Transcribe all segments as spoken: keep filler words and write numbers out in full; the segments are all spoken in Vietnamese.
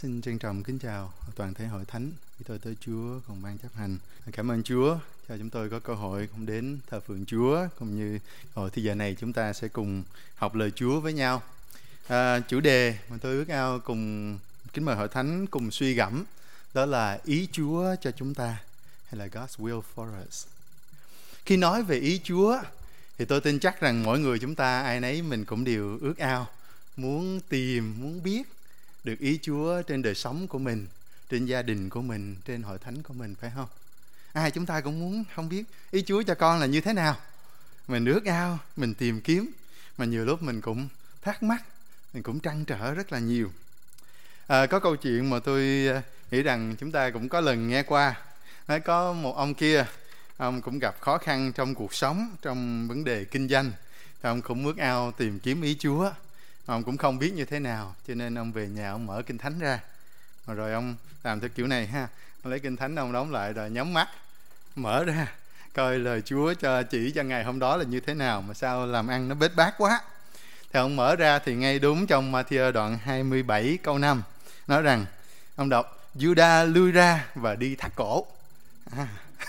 Xin trân trọng kính chào toàn thể hội thánh, quý tôi tới Chúa cùng ban chấp hành. Cảm ơn Chúa cho chúng tôi có cơ hội cùng đến thờ phượng Chúa, cũng như hồi thì giờ này chúng ta sẽ cùng học lời Chúa với nhau. À, chủ đề mà tôi ước ao cùng kính mời hội thánh cùng suy gẫm đó là ý Chúa cho chúng ta, hay là God's will for us. Khi nói về ý Chúa thì tôi tin chắc rằng mỗi người chúng ta ai nấy mình cũng đều ước ao, muốn tìm, muốn biết được ý Chúa trên đời sống của mình, trên gia đình của mình, trên hội thánh của mình, phải không? Ai chúng ta cũng muốn không biết ý Chúa cho con là như thế nào. Mình ước ao, mình tìm kiếm, mà nhiều lúc mình cũng thắc mắc, mình cũng trăn trở rất là nhiều. À, có câu chuyện mà tôi nghĩ rằng chúng ta cũng có lần nghe qua. Nói có một ông kia, ông cũng gặp khó khăn trong cuộc sống, trong vấn đề kinh doanh. Thì ông cũng ước ao tìm kiếm ý Chúa. Ông cũng không biết như thế nào, cho nên ông về nhà ông mở kinh thánh ra. Rồi ông làm theo kiểu này ha, ông lấy kinh thánh ông đóng lại rồi nhắm mắt, mở ra coi lời Chúa cho chỉ cho ngày hôm đó là như thế nào, mà sao làm ăn nó bết bát quá. Thì ông mở ra thì ngay đúng trong Ma-thi-ơ đoạn hai mươi bảy câu năm nói rằng, ông đọc Juda lui ra và đi thắt cổ. À.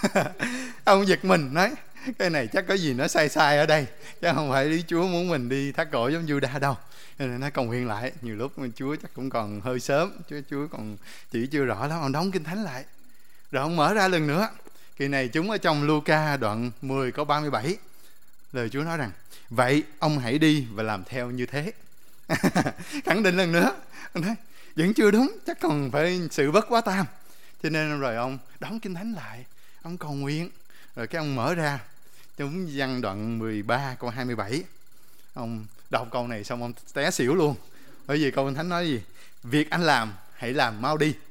Ông giật mình nói cái này chắc có gì nó sai sai ở đây, chứ không phải ý Chúa muốn mình đi thắt cổ giống Juda đâu. Nên nó cầu nguyện lại, nhiều lúc Chúa chắc cũng còn hơi sớm, Chúa, Chúa còn chỉ chưa rõ lắm. Ông đóng kinh thánh lại rồi ông mở ra lần nữa. Kỳ này chúng ở trong Luca đoạn mười câu ba mươi bảy, lời Chúa nói rằng, vậy ông hãy đi và làm theo như thế. Khẳng định lần nữa. Ông nói vẫn chưa đúng, chắc còn phải sự bất quá tam. Cho nên rồi ông đóng kinh thánh lại, ông cầu nguyện, rồi cái ông mở ra trong văn đoạn mười ba câu hai mươi bảy. Ông đọc câu này xong ông té xỉu luôn, bởi vì câu kinh thánh nói gì? Việc anh làm hãy làm mau đi.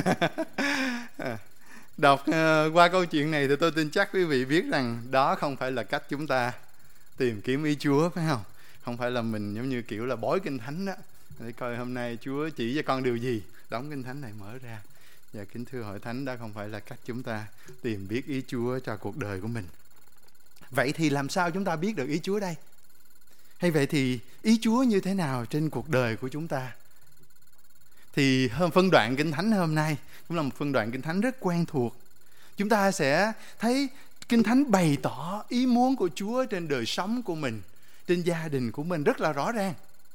Đọc uh, qua câu chuyện này thì tôi tin chắc quý vị biết rằng đó không phải là cách chúng ta tìm kiếm ý Chúa, phải không? Không phải là mình giống như kiểu là bói kinh thánh đó, để coi hôm nay Chúa chỉ cho con điều gì, đóng kinh thánh này mở ra. Và kính thưa hội thánh, đó không phải là cách chúng ta tìm biết ý Chúa cho cuộc đời của mình. Vậy thì làm sao chúng ta biết được ý Chúa đây? Hay vậy thì ý Chúa như thế nào trên cuộc đời của chúng ta? Thì phân đoạn kinh thánh hôm nay cũng là một phân đoạn kinh thánh rất quen thuộc. Chúng ta sẽ thấy kinh thánh bày tỏ ý muốn của Chúa trên đời sống của mình, trên gia đình của mình rất là rõ ràng.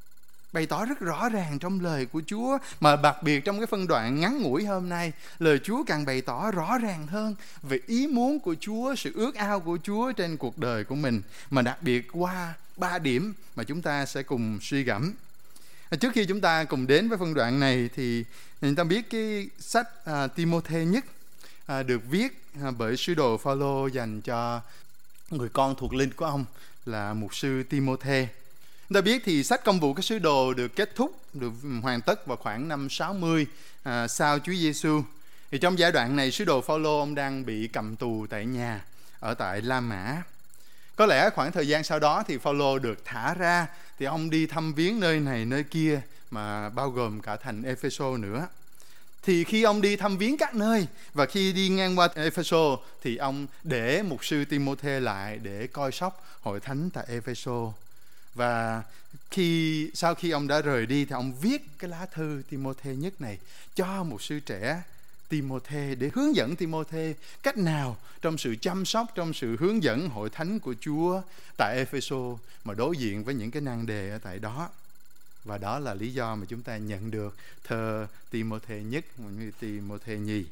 Bày tỏ rất rõ ràng trong lời của Chúa, mà đặc biệt trong cái phân đoạn ngắn ngủi hôm nay, lời Chúa càng bày tỏ rõ ràng hơn về ý muốn của Chúa, sự ước ao của Chúa trên cuộc đời của mình, mà đặc biệt qua ba điểm mà chúng ta sẽ cùng suy gẫm. Trước khi chúng ta cùng đến với phân đoạn này thì chúng ta biết cái sách à, Ti-mô-thê nhất à, được viết à, bởi sứ đồ Phao-lô dành cho người con thuộc linh của ông là mục sư Ti-mô-thê. Chúng ta biết thì sách Công vụ các sứ đồ được kết thúc, được hoàn tất vào khoảng năm sáu mươi à, sau Chúa Giêsu. Thì trong giai đoạn này sứ đồ Phao-lô ông đang bị cầm tù tại nhà ở tại La Mã. Có lẽ khoảng thời gian sau đó thì Phao-lô được thả ra, thì ông đi thăm viếng nơi này nơi kia, mà bao gồm cả thành Ê-phê-sô nữa. Thì khi ông đi thăm viếng các nơi và khi đi ngang qua Ê-phê-sô thì ông để mục sư Ti-mô-thê lại để coi sóc hội thánh tại Ê-phê-sô. Và khi sau khi ông đã rời đi thì ông viết cái lá thư Ti-mô-thê nhất này cho mục sư trẻ Ti-mô-thê để hướng dẫn Ti-mô-thê cách nào trong sự chăm sóc, trong sự hướng dẫn hội thánh của Chúa tại Ê-phê-sô mà đối diện với những cái nan đề ở tại đó. Và đó là lý do mà chúng ta nhận được thơ Ti-mô-thê nhất cũng như Ti-mô-thê nhì.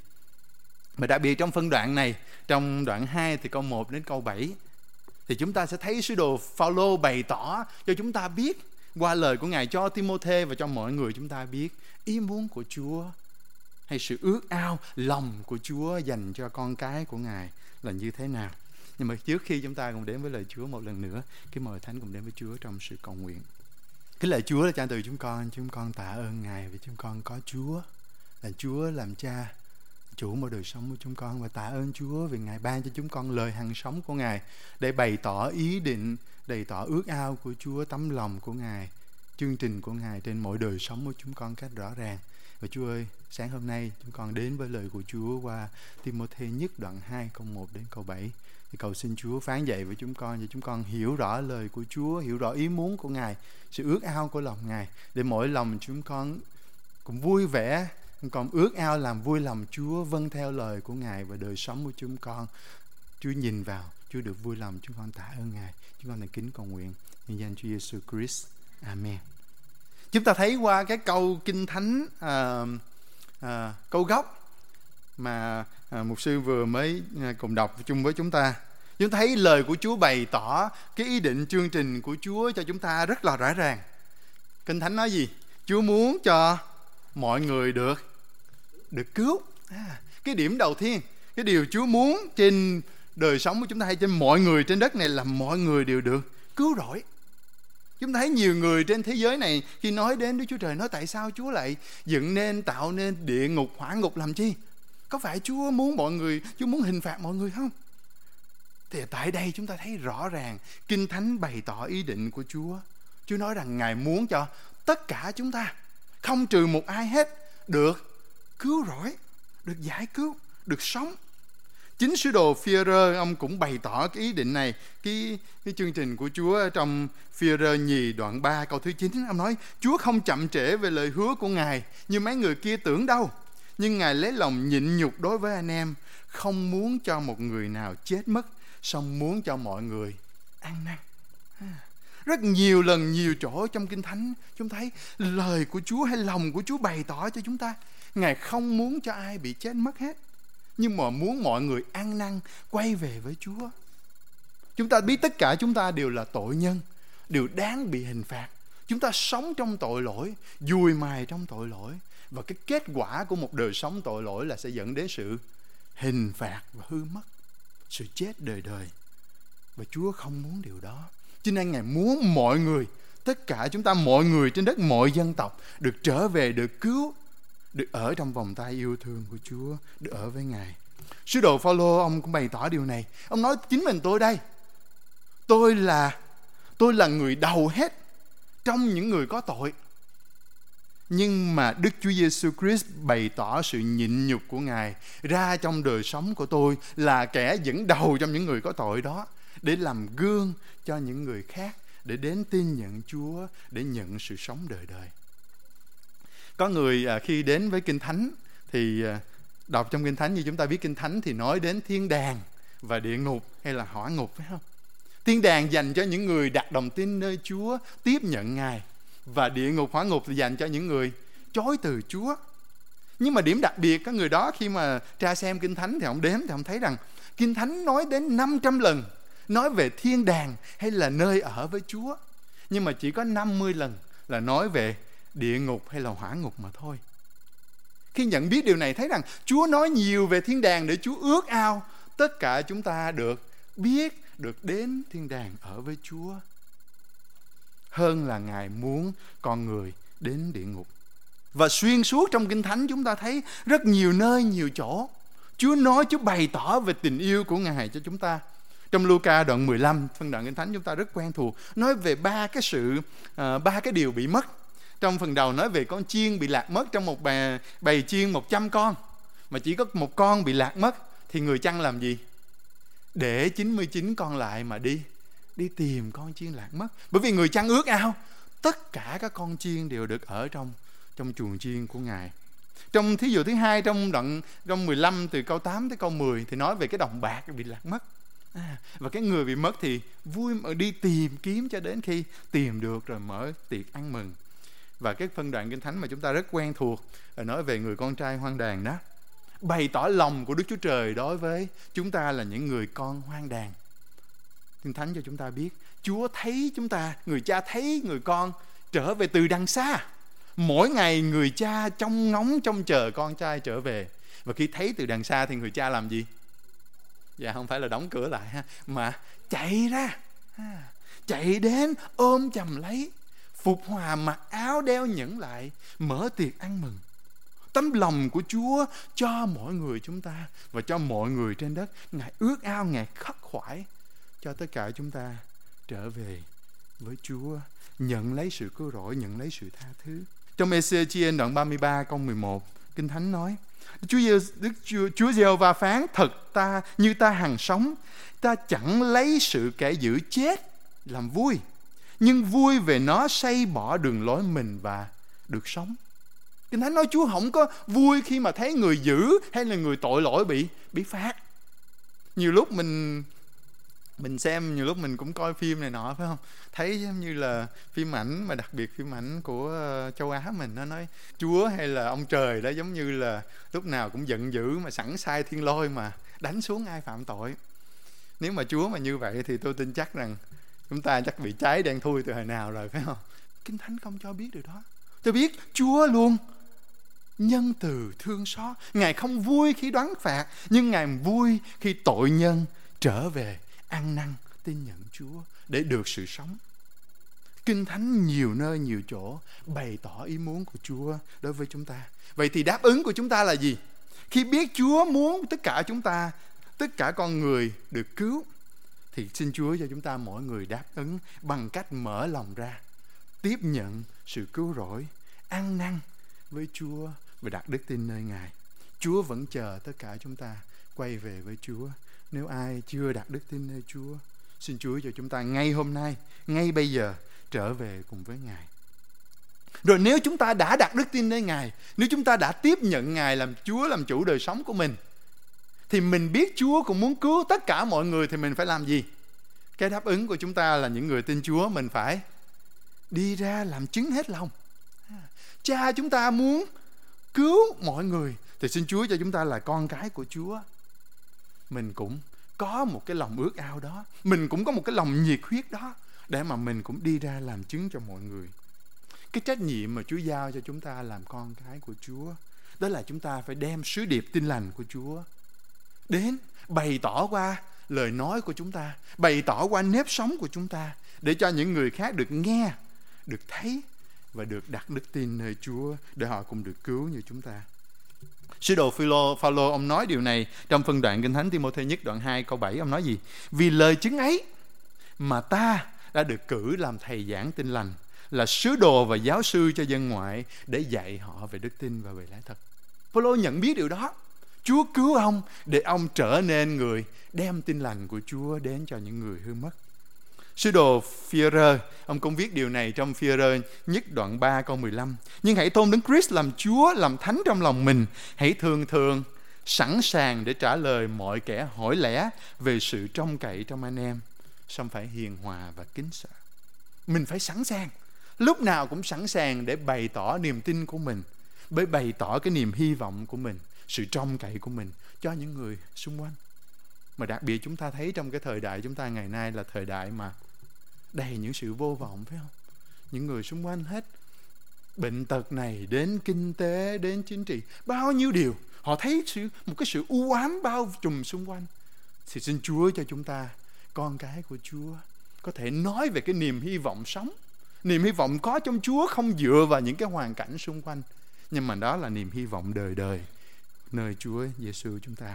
Mà đặc biệt trong phân đoạn này, trong đoạn hai thì câu một đến câu bảy, thì chúng ta sẽ thấy sứ đồ Phao-lô bày tỏ cho chúng ta biết qua lời của Ngài cho Ti-mô-thê và cho mọi người chúng ta biết ý muốn của Chúa, hay sự ước ao, lòng của Chúa dành cho con cái của Ngài là như thế nào. Nhưng mà trước khi chúng ta cùng đến với lời Chúa một lần nữa, cái mời Thánh cùng đến với Chúa trong sự cầu nguyện. Cái lời Chúa là cha từ chúng con, chúng con tạ ơn Ngài vì chúng con có Chúa, là Chúa làm cha, chủ mọi đời sống của chúng con. Và tạ ơn Chúa vì Ngài ban cho chúng con lời hằng sống của Ngài để bày tỏ ý định, bày tỏ ước ao của Chúa, tấm lòng của Ngài, chương trình của Ngài trên mọi đời sống của chúng con cách rõ ràng. Và Chúa ơi, sáng hôm nay chúng con đến với lời của Chúa qua Ti-mô-thê nhất đoạn hai câu một đến câu bảy. Thì cầu xin Chúa phán dạy với chúng con, cho chúng con hiểu rõ lời của Chúa, hiểu rõ ý muốn của Ngài, sự ước ao của lòng Ngài, để mỗi lòng chúng con cũng vui vẻ Con ước ao làm vui lòng Chúa, vâng theo lời của Ngài và đời sống của chúng con. Chúa nhìn vào, Chúa được vui lòng, chúng con tạ ơn Ngài. Chúng con thành kính cầu nguyện nhân danh Chúa Giêsu Christ. Amen. Chúng ta thấy qua cái câu Kinh Thánh à, à, câu gốc mà à, mục sư vừa mới à, cùng đọc chung với chúng ta. Chúng ta thấy lời của Chúa bày tỏ cái ý định chương trình của Chúa cho chúng ta rất là rõ ràng. Kinh Thánh nói gì? Chúa muốn cho mọi người được được cứu. À, cái điểm đầu tiên, cái điều Chúa muốn trên đời sống của chúng ta hay trên mọi người trên đất này là mọi người đều được cứu rỗi. Chúng ta thấy nhiều người trên thế giới này khi nói đến Đức Chúa Trời nói tại sao Chúa lại dựng nên, tạo nên địa ngục, hỏa ngục làm chi? Có phải Chúa muốn mọi người, Chúa muốn hình phạt mọi người không? Thì tại đây chúng ta thấy rõ ràng Kinh Thánh bày tỏ ý định của Chúa. Chúa nói rằng Ngài muốn cho tất cả chúng ta, không trừ một ai hết, được cứu rỗi, được giải cứu, được sống. Chính sứ đồ Phi-e-rơ ông cũng bày tỏ cái ý định này, cái, cái chương trình của Chúa trong Phi-e-rơ nhì đoạn ba câu thứ chín. Ông nói Chúa không chậm trễ về lời hứa của Ngài như mấy người kia tưởng đâu, nhưng Ngài lấy lòng nhịn nhục đối với anh em, không muốn cho một người nào chết mất, song muốn cho mọi người ăn năn. À, rất nhiều lần, nhiều chỗ trong Kinh Thánh chúng thấy lời của Chúa hay lòng của Chúa bày tỏ cho chúng ta Ngài không muốn cho ai bị chết mất hết, nhưng mà muốn mọi người ăn năn quay về với Chúa. Chúng ta biết tất cả chúng ta đều là tội nhân, đều đáng bị hình phạt. Chúng ta sống trong tội lỗi, dùi mài trong tội lỗi, và cái kết quả của một đời sống tội lỗi là sẽ dẫn đến sự hình phạt và hư mất, sự chết đời đời. Và Chúa không muốn điều đó. Cho nên Ngài muốn mọi người, tất cả chúng ta, mọi người trên đất, mọi dân tộc được trở về, được cứu, được ở trong vòng tay yêu thương của Chúa, được ở với Ngài. Sứ đồ Phao-lô ông cũng bày tỏ điều này. Ông nói chính mình tôi đây, tôi là tôi là người đầu hết trong những người có tội. Nhưng mà Đức Chúa Giêsu Christ bày tỏ sự nhịn nhục của Ngài ra trong đời sống của tôi, là kẻ dẫn đầu trong những người có tội đó, để làm gương cho những người khác, để đến tin nhận Chúa, để nhận sự sống đời đời. Có người khi đến với Kinh Thánh thì đọc trong Kinh Thánh, như chúng ta biết Kinh Thánh thì nói đến thiên đàng và địa ngục hay là hỏa ngục, phải không? Thiên đàng dành cho những người đặt đồng tin nơi Chúa, tiếp nhận Ngài, và địa ngục, hỏa ngục thì dành cho những người chối từ Chúa. Nhưng mà điểm đặc biệt, các người đó khi mà tra xem Kinh Thánh thì ông đếm thì ông thấy rằng Kinh Thánh nói đến năm trăm lần nói về thiên đàng hay là nơi ở với Chúa, nhưng mà chỉ có năm mươi lần là nói về địa ngục hay là hỏa ngục mà thôi. Khi nhận biết điều này, thấy rằng Chúa nói nhiều về thiên đàng để Chúa ước ao tất cả chúng ta được biết, được đến thiên đàng ở với Chúa, hơn là Ngài muốn con người đến địa ngục. Và xuyên suốt trong Kinh Thánh chúng ta thấy rất nhiều nơi, nhiều chỗ Chúa nói, Chúa bày tỏ về tình yêu của Ngài cho chúng ta. Trong Luca đoạn mười lăm, phân đoạn Kinh Thánh chúng ta rất quen thuộc, nói về ba cái sự uh, ba cái điều bị mất. Trong phần đầu nói về con chiên bị lạc mất trong một bầy, bầy chiên một trăm con, mà chỉ có một con bị lạc mất, thì người chăn làm gì? Để chín mươi chín con lại mà đi đi tìm con chiên lạc mất. Bởi vì người chăn ước ao tất cả các con chiên đều được ở trong trong chuồng chiên của Ngài. Trong thí dụ thứ hai, trong đoạn trong mười lăm từ câu tám tới câu mười thì nói về cái đồng bạc bị lạc mất. À, và cái người bị mất thì vui mà đi tìm kiếm cho đến khi tìm được rồi mở tiệc ăn mừng. Và cái phân đoạn Kinh Thánh mà chúng ta rất quen thuộc là nói về người con trai hoang đàn đó, bày tỏ lòng của Đức Chúa Trời đối với chúng ta là những người con hoang đàn. Kinh Thánh cho chúng ta biết Chúa thấy chúng ta, người cha thấy người con trở về từ đằng xa. Mỗi ngày người cha trông ngóng trông chờ con trai trở về. Và khi thấy từ đằng xa thì người cha làm gì? Dạ không phải là đóng cửa lại ha, mà chạy ra, chạy đến ôm chầm lấy, phục hòa, mặc áo đeo nhẫn lại, mở tiệc ăn mừng. Tấm lòng của Chúa cho mỗi người chúng ta và cho mọi người trên đất, Ngài ước ao, Ngài khắc khoải cho tất cả chúng ta trở về với Chúa, nhận lấy sự cứu rỗi, nhận lấy sự tha thứ. Trong Ê-xê-chi-ên đoạn ba mươi ba câu mười một, Kinh Thánh nói: Chúa Đức Chúa, Chúa Giê-hô-va phán: thật ta như ta hằng sống, ta chẳng lấy sự kẻ giữ chết làm vui, nhưng vui về nó xây bỏ đường lối mình và được sống. Kinh Thánh nói Chúa không có vui khi mà thấy người dữ hay là người tội lỗi bị bị phạt. Nhiều lúc mình mình xem, nhiều lúc mình cũng coi phim này nọ, phải không? Thấy giống như là phim ảnh, mà đặc biệt phim ảnh của châu Á mình, nó nói Chúa hay là ông trời đó giống như là lúc nào cũng giận dữ mà sẵn sai thiên lôi mà đánh xuống ai phạm tội. Nếu mà Chúa mà như vậy thì tôi tin chắc rằng chúng ta chắc bị cháy đen thui từ hồi nào rồi, phải không? Kinh Thánh không cho biết điều đó. Tôi biết Chúa luôn nhân từ thương xót. Ngài không vui khi đoán phạt, nhưng Ngài vui khi tội nhân trở về ăn năn tin nhận Chúa để được sự sống. Kinh Thánh nhiều nơi nhiều chỗ bày tỏ ý muốn của Chúa đối với chúng ta. Vậy thì đáp ứng của chúng ta là gì? Khi biết Chúa muốn tất cả chúng ta, tất cả con người được cứu, thì xin Chúa cho chúng ta mỗi người đáp ứng bằng cách mở lòng ra, tiếp nhận sự cứu rỗi, ăn năn với Chúa và đặt đức tin nơi Ngài. Chúa vẫn chờ tất cả chúng ta quay về với Chúa. Nếu ai chưa đặt đức tin nơi Chúa, xin Chúa cho chúng ta ngay hôm nay, ngay bây giờ trở về cùng với Ngài. Rồi nếu chúng ta đã đặt đức tin nơi Ngài, nếu chúng ta đã tiếp nhận Ngài làm Chúa, làm chủ đời sống của mình, thì mình biết Chúa cũng muốn cứu tất cả mọi người, thì mình phải làm gì? Cái đáp ứng của chúng ta là những người tin Chúa, mình phải đi ra làm chứng hết lòng. Cha chúng ta muốn cứu mọi người, thì xin Chúa cho chúng ta là con cái của Chúa. Mình cũng có một cái lòng ước ao đó, mình cũng có một cái lòng nhiệt huyết đó, để mà mình cũng đi ra làm chứng cho mọi người. Cái trách nhiệm mà Chúa giao cho chúng ta làm con cái của Chúa, đó là chúng ta phải đem sứ điệp tin lành của Chúa đến, bày tỏ qua lời nói của chúng ta, bày tỏ qua nếp sống của chúng ta, để cho những người khác được nghe, được thấy và được đặt đức tin nơi Chúa, để họ cũng được cứu như chúng ta. Sứ đồ Phao-lô ông nói điều này trong phân đoạn Kinh Thánh Ti-mô-thê nhất đoạn hai câu bảy. Ông nói gì? Vì lời chứng ấy mà ta đã được cử làm thầy giảng tin lành, là sứ đồ và giáo sư cho dân ngoại, để dạy họ về đức tin và về lẽ thật. Phao-lô nhận biết điều đó. Chúa cứu ông để ông trở nên người đem tin lành của Chúa đến cho những người hư mất. Sứ đồ Phi-e-rơ, ông cũng viết điều này trong Phi-e-rơ nhất đoạn ba câu mười lăm. Nhưng hãy tôn Đấng Christ làm Chúa, làm Thánh trong lòng mình. Hãy thường thường sẵn sàng để trả lời mọi kẻ hỏi lẽ về sự trông cậy trong anh em, song phải hiền hòa và kính sợ. Mình phải sẵn sàng, lúc nào cũng sẵn sàng để bày tỏ niềm tin của mình, để bày tỏ cái niềm hy vọng của mình, sự trông cậy của mình cho những người xung quanh. Mà đặc biệt chúng ta thấy trong cái thời đại chúng ta ngày nay là thời đại mà đầy những sự vô vọng, phải không? Những người xung quanh hết bệnh tật này đến kinh tế, đến chính trị, bao nhiêu điều. Họ thấy sự, một cái sự u ám bao trùm xung quanh. Thì xin Chúa cho chúng ta, con cái của Chúa, có thể nói về cái niềm hy vọng sống. Niềm hy vọng có trong Chúa không dựa vào những cái hoàn cảnh xung quanh, nhưng mà đó là niềm hy vọng đời đời nơi Chúa Giêsu chúng ta.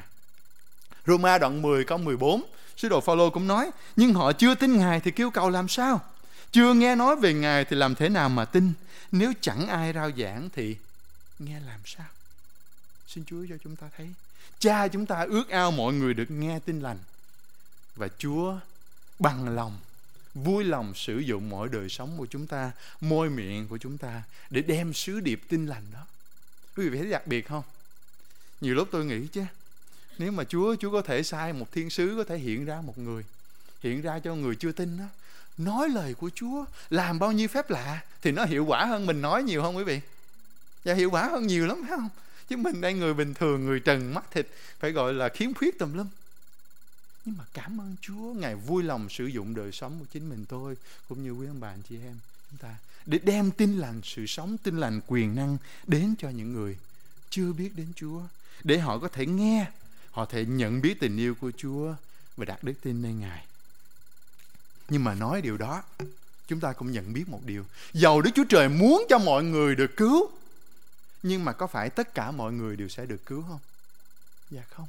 Roma đoạn mười câu mười bốn, sứ đồ Phao-lô cũng nói: nhưng họ chưa tin Ngài thì kêu cầu làm sao? Chưa nghe nói về Ngài thì làm thế nào mà tin? Nếu chẳng ai rao giảng thì nghe làm sao? Xin Chúa cho chúng ta thấy, Cha chúng ta ước ao mọi người được nghe tin lành, và Chúa bằng lòng, vui lòng sử dụng mọi đời sống của chúng ta, môi miệng của chúng ta, để đem sứ điệp tin lành đó. Quý vị thấy đặc biệt không? Nhiều lúc tôi nghĩ chứ, nếu mà Chúa Chúa có thể sai một thiên sứ, có thể hiện ra một người, hiện ra cho người chưa tin đó, nói lời của Chúa, làm bao nhiêu phép lạ, thì nó hiệu quả hơn mình nói nhiều không quý vị? Và hiệu quả hơn nhiều lắm, phải không? Chứ mình đây người bình thường, người trần mắt thịt, phải gọi là khiếm khuyết tùm lum. Nhưng mà cảm ơn Chúa, Ngài vui lòng sử dụng đời sống của chính mình tôi, cũng như quý ông bà anh chị em chúng ta, để đem tin lành, sự sống, tin lành, quyền năng đến cho những người chưa biết đến Chúa, để họ có thể nghe, họ thể nhận biết tình yêu của Chúa và đặt đức tin nơi Ngài. Nhưng mà nói điều đó, chúng ta cũng nhận biết một điều: dầu Đức Chúa Trời muốn cho mọi người được cứu, nhưng mà có phải tất cả mọi người đều sẽ được cứu không? Dạ không.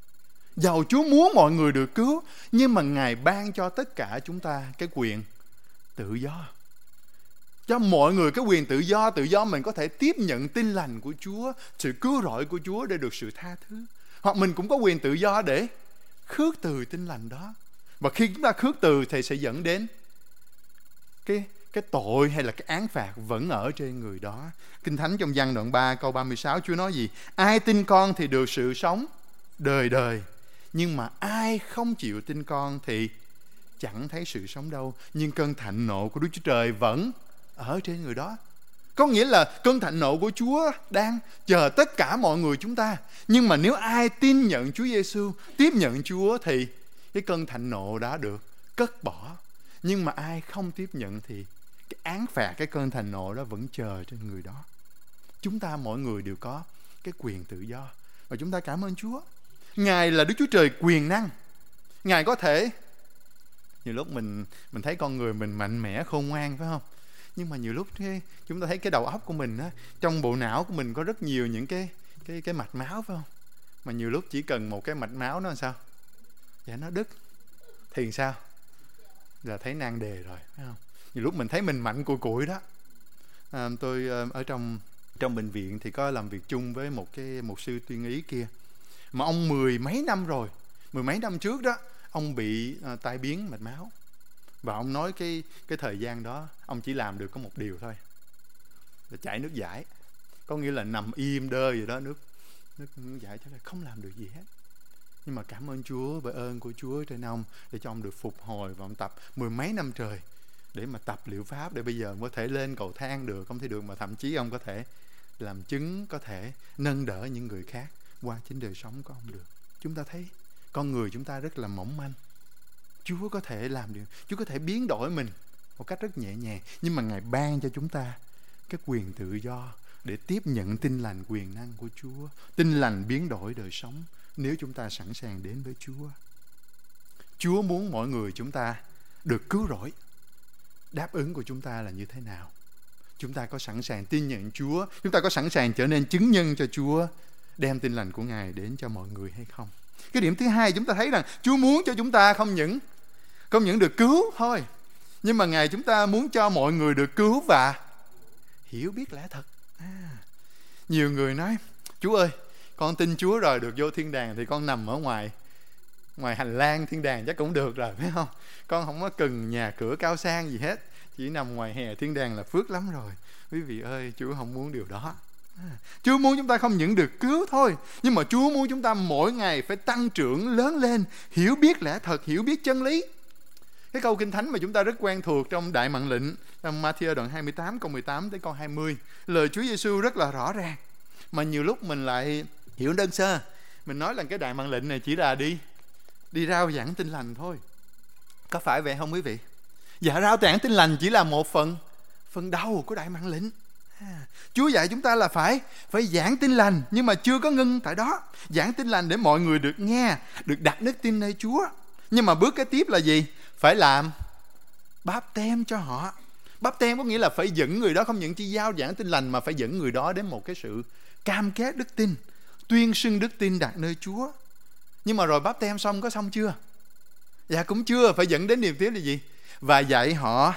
Dầu Chúa muốn mọi người được cứu, nhưng mà Ngài ban cho tất cả chúng ta cái quyền tự do, cho mọi người cái quyền tự do. Tự do mình có thể tiếp nhận tin lành của Chúa, sự cứu rỗi của Chúa để được sự tha thứ. Hoặc mình cũng có quyền tự do để khước từ tin lành đó. Và khi chúng ta khước từ thì sẽ dẫn đến cái, cái tội hay là cái án phạt vẫn ở trên người đó. Kinh Thánh trong Giăng đoạn ba câu ba mươi sáu, Chúa nói gì? Ai tin con thì được sự sống đời đời, nhưng mà ai không chịu tin con thì chẳng thấy sự sống đâu, nhưng cơn thạnh nộ của Đức Chúa Trời vẫn ở trên người đó. Có nghĩa là cơn thạnh nộ của Chúa đang chờ tất cả mọi người chúng ta. Nhưng mà nếu ai tin nhận Chúa Giêsu, tiếp nhận Chúa, thì cái cơn thạnh nộ đã được cất bỏ. Nhưng mà ai không tiếp nhận thì cái án phạt, cái cơn thạnh nộ đó vẫn chờ trên người đó. Chúng ta mỗi người đều có cái quyền tự do, và chúng ta cảm ơn Chúa. Ngài là Đức Chúa Trời quyền năng. Ngài có thể, nhiều lúc mình mình thấy con người mình mạnh mẽ khôn ngoan, phải không? Nhưng mà nhiều lúc cái, chúng ta thấy cái đầu óc của mình á, trong bộ não của mình có rất nhiều những cái cái cái mạch máu, phải không? Mà nhiều lúc chỉ cần một cái mạch máu nó làm sao? Dạ nó đứt thì sao? Là thấy nan đề rồi, phải không? Nhiều lúc mình thấy mình mạnh cùi cùi đó. À, tôi ở trong trong bệnh viện thì có làm việc chung với một cái mục sư tuyên ý kia, mà ông mười mấy năm rồi, mười mấy năm trước đó, ông bị uh, tai biến mạch máu. Và ông nói cái cái thời gian đó ông chỉ làm được có một điều thôi, là chảy nước giải. Có nghĩa là nằm im đơ vậy đó, nước nước, nước giải chắc là không làm được gì hết. Nhưng mà cảm ơn Chúa, bởi ơn của Chúa trên ông, để cho ông được phục hồi, và ông tập mười mấy năm trời để mà tập liệu pháp, để bây giờ ông có thể lên cầu thang được, không thể được, mà thậm chí ông có thể làm chứng, có thể nâng đỡ những người khác qua chính đời sống của ông được. Chúng ta thấy con người chúng ta rất là mỏng manh. Chúa có thể làm được, Chúa có thể biến đổi mình một cách rất nhẹ nhàng, nhưng mà Ngài ban cho chúng ta cái quyền tự do để tiếp nhận tin lành quyền năng của Chúa, tin lành biến đổi đời sống, nếu chúng ta sẵn sàng đến với Chúa. Chúa muốn mọi người chúng ta được cứu rỗi. Đáp ứng của chúng ta là như thế nào? Chúng ta có sẵn sàng tin nhận Chúa? Chúng ta có sẵn sàng trở nên chứng nhân cho Chúa, đem tin lành của Ngài đến cho mọi người hay không? Cái điểm thứ hai, chúng ta thấy rằng Chúa muốn cho chúng ta không những không những được cứu thôi, nhưng mà Ngài chúng ta muốn cho mọi người được cứu và hiểu biết lẽ thật. À, nhiều người nói: Chúa ơi, con tin Chúa rồi, được vô thiên đàng thì con nằm ở ngoài ngoài hành lang thiên đàng chắc cũng được rồi, phải không? Con không có cần nhà cửa cao sang gì hết, chỉ nằm ngoài hè thiên đàng là phước lắm rồi. Quý vị ơi, Chúa không muốn điều đó. À, Chúa muốn chúng ta không những được cứu thôi, nhưng mà Chúa muốn chúng ta mỗi ngày phải tăng trưởng lớn lên, hiểu biết lẽ thật, hiểu biết chân lý. Cái câu Kinh Thánh mà chúng ta rất quen thuộc trong Đại Mạng Lệnh, trong Ma-thi-ơ đoạn hai mươi tám câu mười tám tới câu hai mươi, lời Chúa Giêsu rất là rõ ràng, mà nhiều lúc mình lại hiểu đơn sơ. Mình nói là cái Đại Mạng Lệnh này chỉ là đi đi rao giảng tin lành thôi. Có phải vậy không quý vị? Dạ, rao giảng tin lành chỉ là một phần phần đầu của Đại Mạng Lệnh. À, Chúa dạy chúng ta là phải phải giảng tin lành, nhưng mà chưa có ngưng tại đó. Giảng tin lành để mọi người được nghe, được đặt đức tin nơi Chúa. Nhưng mà bước kế tiếp là gì? Phải làm báp têm cho họ. Báp têm có nghĩa là phải dẫn người đó, không những chỉ giao giảng tin lành, mà phải dẫn người đó đến một cái sự cam kết đức tin, tuyên xưng đức tin đặt nơi Chúa. Nhưng mà rồi báp têm xong có xong chưa? Dạ cũng chưa. Phải dẫn đến điều tiếp là gì? Và dạy họ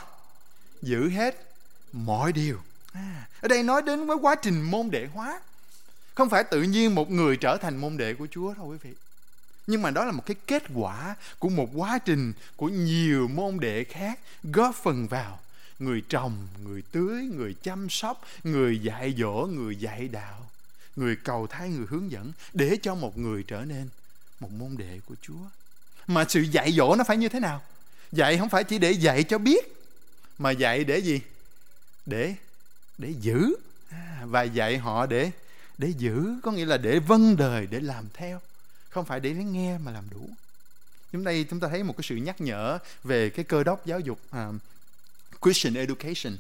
giữ hết mọi điều. À, ở đây nói đến với quá trình môn đệ hóa. Không phải tự nhiên một người trở thành môn đệ của Chúa đâu quý vị, nhưng mà đó là một cái kết quả của một quá trình của nhiều môn đệ khác góp phần vào. Người trồng, người tưới, người chăm sóc, người dạy dỗ, người dạy đạo, người cầu thay, người hướng dẫn, để cho một người trở nên một môn đệ của Chúa. Mà sự dạy dỗ nó phải như thế nào? Dạy không phải chỉ để dạy cho biết, mà dạy để gì? Để để giữ. À, và dạy họ để để giữ, có nghĩa là để vâng đời, để làm theo, không phải để nghe mà làm đủ. Chúng đây chúng ta thấy một cái sự nhắc nhở về cái cơ đốc giáo dục, uh, Christian education,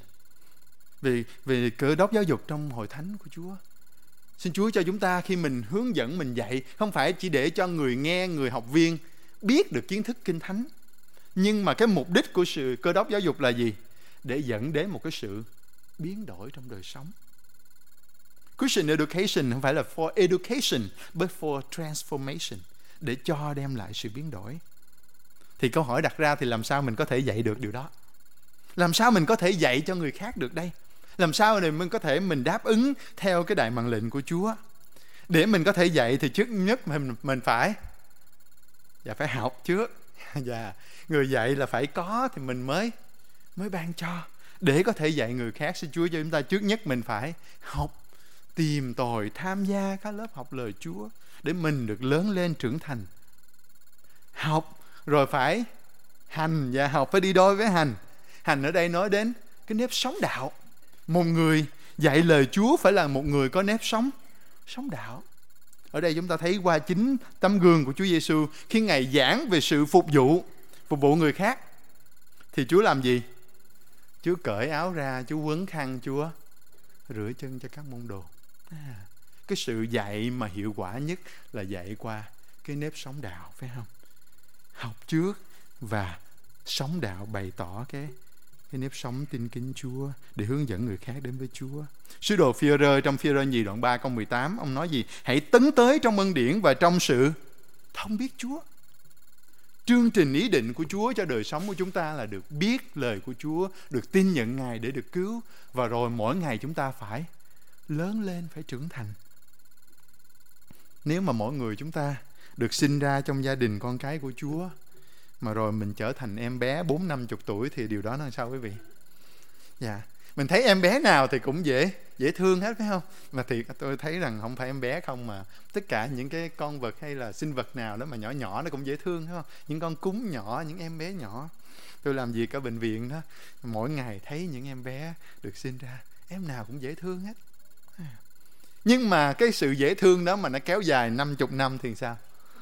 về về cơ đốc giáo dục trong hội thánh của Chúa. Xin Chúa cho chúng ta khi mình hướng dẫn, mình dạy, không phải chỉ để cho người nghe, người học viên biết được kiến thức Kinh Thánh, nhưng mà cái mục đích của sự cơ đốc giáo dục là gì? Để dẫn đến một cái sự biến đổi trong đời sống. Christian education không phải là for education, but for transformation, để cho đem lại sự biến đổi. Thì câu hỏi đặt ra thì làm sao mình có thể dạy được điều đó? Làm sao mình có thể dạy cho người khác được đây? Làm sao để mình có thể mình đáp ứng theo cái Đại Mạng Lệnh của Chúa? Để mình có thể dạy thì trước nhất mình mình phải dạ phải học trước. Và người dạy là phải có thì mình mới mới ban cho. để có thể dạy người khác. Xin Chúa cho chúng ta trước nhất mình phải học, tìm tòi, tham gia các lớp học lời Chúa để mình được lớn lên trưởng thành. Học rồi phải hành, và học phải đi đôi với hành. Hành ở đây nói đến cái nếp sống đạo. Một người dạy lời Chúa phải là một người có nếp sống sống đạo. Ở đây chúng ta thấy qua chính tấm gương của Chúa Giêsu, khi Ngài giảng về sự phục vụ, phục vụ người khác, thì Chúa làm gì? Chúa cởi áo ra, Chúa quấn khăn, Chúa rửa chân cho các môn đồ. À, cái sự dạy mà hiệu quả nhất là dạy qua cái nếp sống đạo, phải không? Học trước và sống đạo, bày tỏ cái cái nếp sống tin kính Chúa để hướng dẫn người khác đến với Chúa. Sứ đồ Phi-e-rơ trong Phi-e-rơ nhì đoạn ba câu mười tám, ông nói gì? Hãy tấn tới trong ân điển và trong sự thông biết Chúa. Chương trình ý định của Chúa cho đời sống của chúng ta là được biết lời của Chúa, được tin nhận Ngài để được cứu, và rồi mỗi ngày chúng ta phải lớn lên, phải trưởng thành. Nếu mà mỗi người chúng ta được sinh ra trong gia đình con cái của Chúa, mà rồi mình trở thành em bé bốn năm chục tuổi, thì điều đó là sao quý vị? Dạ, mình thấy em bé nào thì cũng dễ dễ thương hết, phải không? Mà thiệt tôi thấy rằng không phải em bé không, mà tất cả những cái con vật hay là sinh vật nào đó mà nhỏ nhỏ nó cũng dễ thương, phải không? Những con cún nhỏ, những em bé nhỏ. Tôi làm việc ở bệnh viện đó, mỗi ngày thấy những em bé được sinh ra, em nào cũng dễ thương hết. Nhưng mà cái sự dễ thương đó mà nó kéo dài năm chục năm thì sao?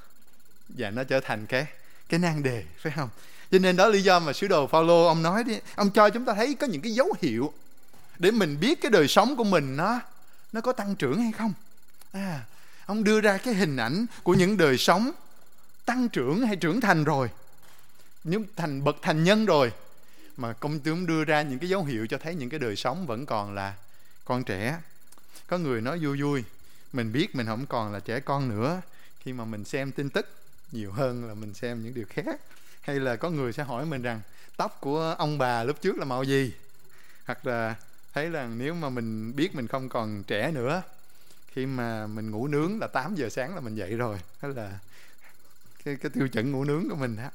Dạ, nó trở thành cái cái nan đề, phải không? Cho nên đó lý do mà sứ đồ Phaolô ông nói đi, ông cho chúng ta thấy có những cái dấu hiệu để mình biết cái đời sống của mình nó nó có tăng trưởng hay không. À, ông đưa ra cái hình ảnh của những đời sống tăng trưởng hay trưởng thành rồi, những thành bậc thành nhân rồi, mà công tướng đưa ra những cái dấu hiệu cho thấy những cái đời sống vẫn còn là con trẻ. Có người nói vui vui, mình biết mình không còn là trẻ con nữa khi mà mình xem tin tức nhiều hơn là mình xem những điều khác. Hay là có người sẽ hỏi mình rằng tóc của ông bà lúc trước là màu gì, hoặc là thấy là nếu mà mình biết mình không còn trẻ nữa, khi mà mình ngủ nướng là tám giờ sáng là mình dậy rồi, đó là cái, cái tiêu chuẩn ngủ nướng của mình đó.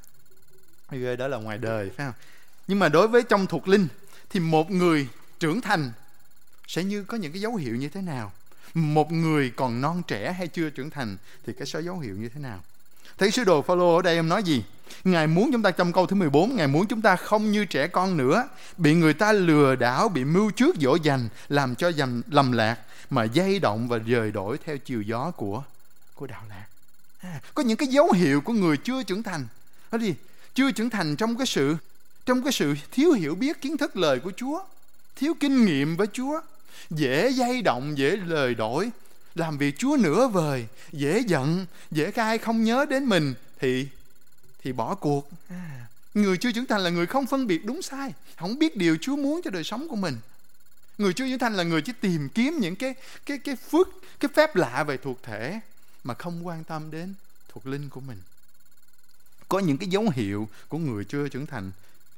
Đó là ngoài đời, phải không? Nhưng mà đối với trong thuộc linh thì một người trưởng thành sẽ như có những cái dấu hiệu như thế nào? Một người còn non trẻ hay chưa trưởng thành thì cái số dấu hiệu như thế nào? Thấy sứ đồ Phaolô ở đây em nói gì? Ngài muốn chúng ta, trong câu thứ mười bốn, Ngài muốn chúng ta không như trẻ con nữa, bị người ta lừa đảo, bị mưu trước dỗ dành, làm cho dầm, lầm lạc, mà dây động và dời đổi theo chiều gió của, của đạo lạc. À, có những cái dấu hiệu của người chưa trưởng thành. Đó gì? Chưa trưởng thành trong cái sự trong cái sự thiếu hiểu biết kiến thức lời của Chúa, thiếu kinh nghiệm với Chúa, dễ dây động, dễ lời đổi, làm việc Chúa nửa vời, dễ giận, dễ ai không nhớ đến mình thì thì bỏ cuộc. À, người chưa trưởng thành là người không phân biệt đúng sai, không biết điều Chúa muốn cho đời sống của mình. Người chưa trưởng thành là người chỉ tìm kiếm những cái cái cái phước, cái phép lạ về thuộc thể mà không quan tâm đến thuộc linh của mình. Có những cái dấu hiệu của người chưa trưởng thành.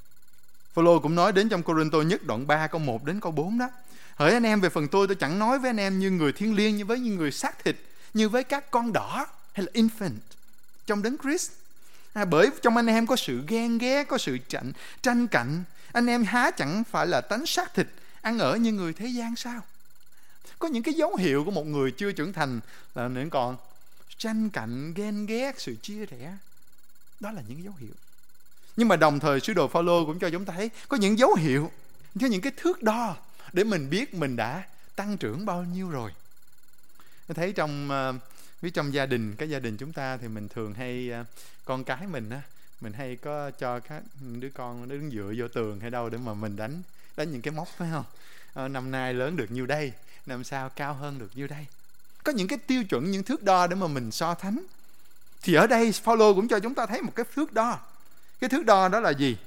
Phaolô cũng nói đến trong Cô-rinh-tô nhất đoạn ba câu một đến câu bốn đó. Hỡi anh em, về phần tôi tôi chẳng nói với anh em như người thiêng liêng, như với những người xác thịt, như với các con đỏ hay là infant trong đấng Christ. À, bởi trong anh em có sự ghen ghét, có sự tranh, tranh cạnh. Anh em há chẳng phải là tánh xác thịt, ăn ở như người thế gian sao? Có những cái dấu hiệu của một người chưa trưởng thành là vẫn còn tranh cạnh, ghen ghét, sự chia rẽ. Đó là những dấu hiệu. Nhưng mà đồng thời sứ đồ Phaolô cũng cho chúng ta thấy có những dấu hiệu, có những cái thước đo để mình biết mình đã tăng trưởng bao nhiêu rồi. Tôi thấy trong uh, trong gia đình, cái gia đình chúng ta thì mình thường hay uh, con cái mình á, mình hay có cho các đứa con nó đứng dựa vô tường hay đâu để mà mình đánh đánh những cái mốc, phải không? Uh, năm nay lớn được nhiêu đây, năm sau cao hơn được nhiêu đây. Có những cái tiêu chuẩn, những thước đo để mà mình so sánh. Thì ở đây Phaolô cũng cho chúng ta thấy một cái thước đo. Cái thước đo đó là gì?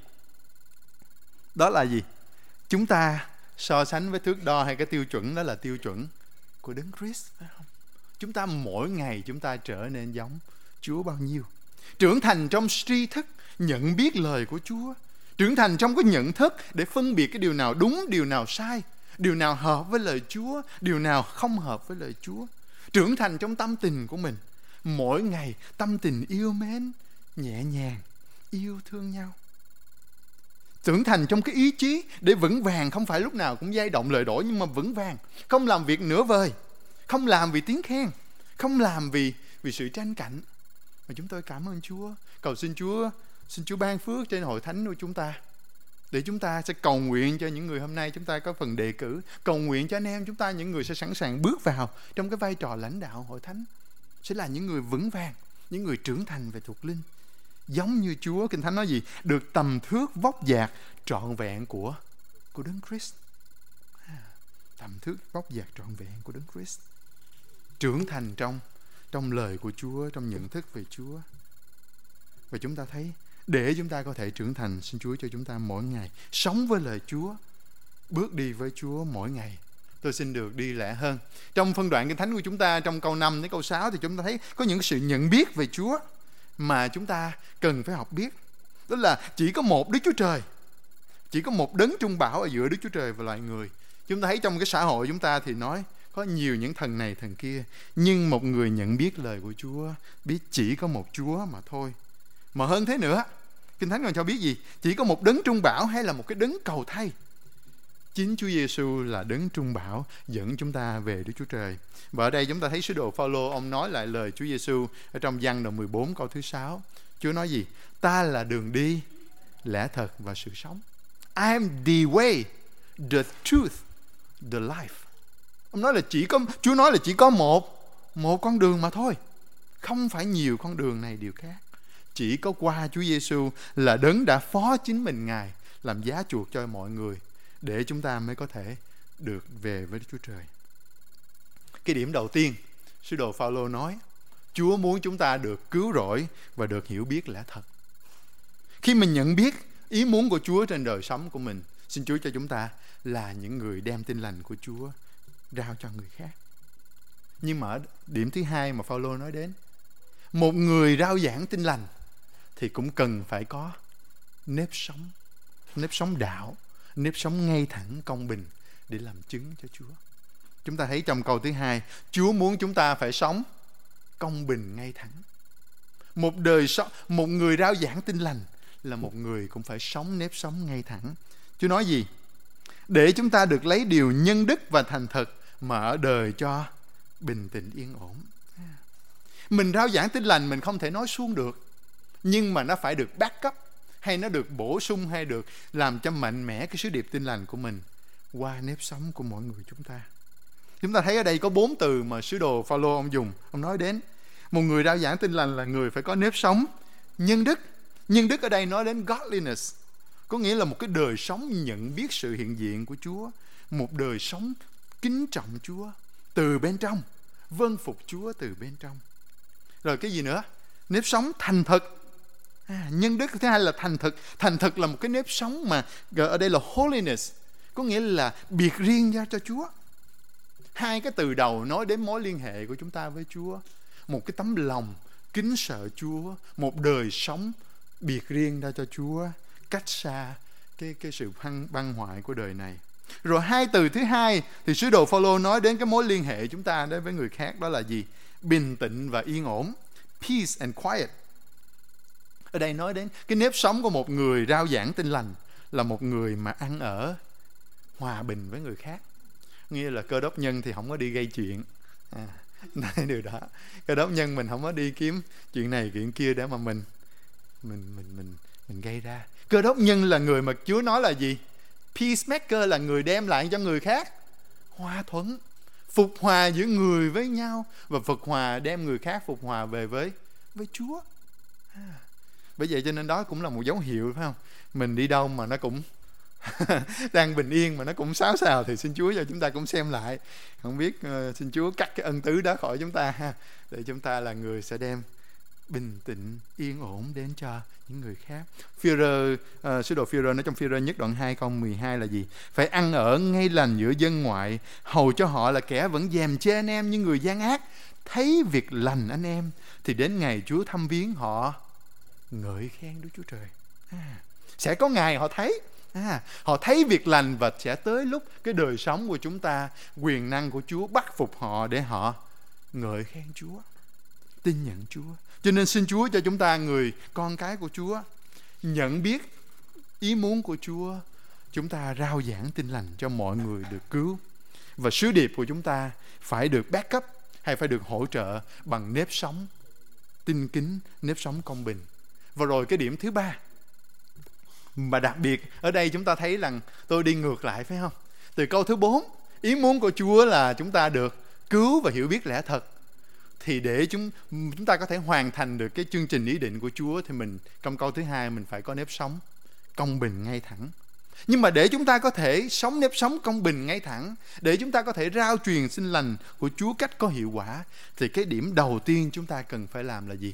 Đó là gì? Chúng ta so sánh với thước đo hay cái tiêu chuẩn đó là tiêu chuẩn của đấng Christ, phải không? Chúng ta mỗi ngày chúng ta trở nên giống Chúa bao nhiêu? Trưởng thành trong tri thức, nhận biết lời của Chúa. Trưởng thành trong cái nhận thức để phân biệt cái điều nào đúng, điều nào sai, điều nào hợp với lời Chúa, điều nào không hợp với lời Chúa. Trưởng thành trong tâm tình của mình. Mỗi ngày tâm tình yêu mến, nhẹ nhàng, yêu thương nhau. trưởng thành trong cái ý chí để vững vàng, không phải lúc nào cũng dao động lời đổi, nhưng mà vững vàng, không làm việc nửa vời, không làm vì tiếng khen, không làm vì vì sự tranh cạnh. Và chúng tôi cảm ơn Chúa, cầu xin Chúa, xin Chúa ban phước trên hội thánh của chúng ta, để chúng ta sẽ cầu nguyện cho những người hôm nay chúng ta có phần đề cử, cầu nguyện cho anh em chúng ta, những người sẽ sẵn sàng bước vào trong cái vai trò lãnh đạo hội thánh, sẽ là những người vững vàng, những người trưởng thành về thuộc linh, giống như Chúa. Kinh Thánh nói gì? Được tầm thước vóc dạc trọn vẹn của của Đấng Christ. À, tầm thước vóc dạc trọn vẹn của Đấng Christ, trưởng thành trong trong lời của Chúa, trong nhận thức về Chúa. Và chúng ta thấy, để chúng ta có thể trưởng thành, xin Chúa cho chúng ta mỗi ngày sống với lời Chúa, bước đi với Chúa mỗi ngày. Tôi xin được đi lẹ hơn. Trong phân đoạn Kinh Thánh của chúng ta, trong câu năm đến câu sáu, thì chúng ta thấy có những sự nhận biết về Chúa mà chúng ta cần phải học biết. Đó là chỉ có một Đức Chúa Trời, chỉ có một đấng trung bảo ở giữa Đức Chúa Trời và loài người. Chúng ta thấy trong cái xã hội chúng ta thì nói có nhiều những thần này thần kia, nhưng một người nhận biết lời của Chúa, biết chỉ có một Chúa mà thôi. Mà hơn thế nữa, Kinh Thánh còn cho biết gì? Chỉ có một đấng trung bảo hay là một cái đấng cầu thay. Chính Chúa Giêsu là đấng trung bảo dẫn chúng ta về Đức Chúa Trời. Và ở đây chúng ta thấy sứ đồ Phao-lô, ông nói lại lời Chúa Giêsu ở trong Giăng đoạn mười bốn câu thứ sáu. Chúa nói gì? Ta là đường đi, lẽ thật và sự sống. I am the way, the truth, the life. Ông nói là chỉ có, Chúa nói là chỉ có một một con đường mà thôi, không phải nhiều con đường này đều khác. Chỉ có qua Chúa Giêsu là đấng đã phó chính mình Ngài làm giá chuộc cho mọi người, để chúng ta mới có thể được về với Đức Chúa Trời. Cái điểm đầu tiên, sứ đồ Phao-lô nói, Chúa muốn chúng ta được cứu rỗi và được hiểu biết lẽ thật. Khi mình nhận biết ý muốn của Chúa trên đời sống của mình, xin Chúa cho chúng ta là những người đem tin lành của Chúa rao cho người khác. Nhưng mà ở điểm thứ hai mà Phao-lô nói đến, một người rao giảng tin lành thì cũng cần phải có nếp sống, nếp sống đạo, nếp sống ngay thẳng công bình để làm chứng cho Chúa. Chúng ta thấy trong câu thứ hai, Chúa muốn chúng ta phải sống công bình ngay thẳng. Một đời sống, một người rao giảng tin lành là một người cũng phải sống nếp sống ngay thẳng. Chúa nói gì? Để chúng ta được lấy điều nhân đức và thành thật mà ở đời cho bình tĩnh yên ổn. Mình rao giảng tin lành mình không thể nói suông được, nhưng mà nó phải được back up, hay nó được bổ sung, hay được làm cho mạnh mẽ cái sứ điệp tin lành của mình qua nếp sống của mọi người chúng ta. Chúng ta thấy ở đây có bốn từ mà sứ đồ Phao-lô ông dùng. Ông nói đến một người rao giảng tin lành là người phải có nếp sống nhân đức. Nhân đức ở đây nói đến godliness, có nghĩa là một cái đời sống nhận biết sự hiện diện của Chúa, một đời sống kính trọng Chúa từ bên trong, vâng phục Chúa từ bên trong. Rồi cái gì nữa? Nếp sống thành thực. À, nhân đức thứ hai là thành thực. Thành thực là một cái nếp sống mà ở đây là holiness, có nghĩa là biệt riêng ra cho Chúa. Hai cái từ đầu nói đến mối liên hệ của chúng ta với Chúa, một cái tấm lòng kính sợ Chúa, một đời sống biệt riêng ra cho Chúa, cách xa cái, cái sự băng, băng hoại của đời này. Rồi hai từ thứ hai thì sứ đồ Phao-lô nói đến cái mối liên hệ chúng ta đến với người khác, đó là gì? Bình tĩnh và yên ổn, peace and quiet. Ở đây nói đến cái nếp sống của một người rao giảng tin lành là một người mà ăn ở hòa bình với người khác. Nghĩa là Cơ Đốc nhân thì không có đi gây chuyện. À, này điều đó. Cơ Đốc nhân mình không có đi kiếm chuyện này chuyện kia để mà mình mình mình mình mình gây ra. Cơ Đốc nhân là người mà Chúa nói là gì? Peacemaker là người đem lại cho người khác hòa thuận, phục hòa giữa người với nhau, và phục hòa đem người khác phục hòa về với với Chúa. À, bởi vậy cho nên đó cũng là một dấu hiệu, phải không? Mình đi đâu mà nó cũng đang bình yên mà nó cũng xáo xào thì xin Chúa cho chúng ta cũng xem lại. Không biết uh, xin Chúa cắt cái ân tứ đó khỏi chúng ta ha, để chúng ta là người sẽ đem bình tĩnh yên ổn đến cho những người khác. Phi-rơ, uh, sứ đồ Phi-rơ nói trong Phi-rơ nhất đoạn hai câu mười hai là gì? Phải ăn ở ngay lành giữa dân ngoại, hầu cho họ là kẻ vẫn dèm chê anh em như người gian ác. Thấy việc lành anh em thì đến ngày Chúa thăm viếng họ ngợi khen Đức Chúa Trời. À, sẽ có ngày họ thấy, à, họ thấy việc lành, và sẽ tới lúc cái đời sống của chúng ta, quyền năng của Chúa bắt phục họ để họ ngợi khen Chúa, tin nhận Chúa. Cho nên xin Chúa cho chúng ta, người con cái của Chúa, nhận biết ý muốn của Chúa, chúng ta rao giảng tin lành cho mọi người được cứu. Và sứ điệp của chúng ta phải được backup hay phải được hỗ trợ bằng nếp sống tinh kính, nếp sống công bình. Và rồi cái điểm thứ ba, mà đặc biệt ở đây chúng ta thấy rằng tôi đi ngược lại phải không? Từ câu thứ bốn, ý muốn của Chúa là chúng ta được cứu và hiểu biết lẽ thật. Thì để chúng chúng ta có thể hoàn thành được cái chương trình ý định của Chúa thì mình, trong câu thứ hai, mình phải có nếp sống công bình ngay thẳng. Nhưng mà để chúng ta có thể sống nếp sống công bình ngay thẳng, để chúng ta có thể rao truyền tin lành của Chúa cách có hiệu quả, thì cái điểm đầu tiên chúng ta cần phải làm là gì?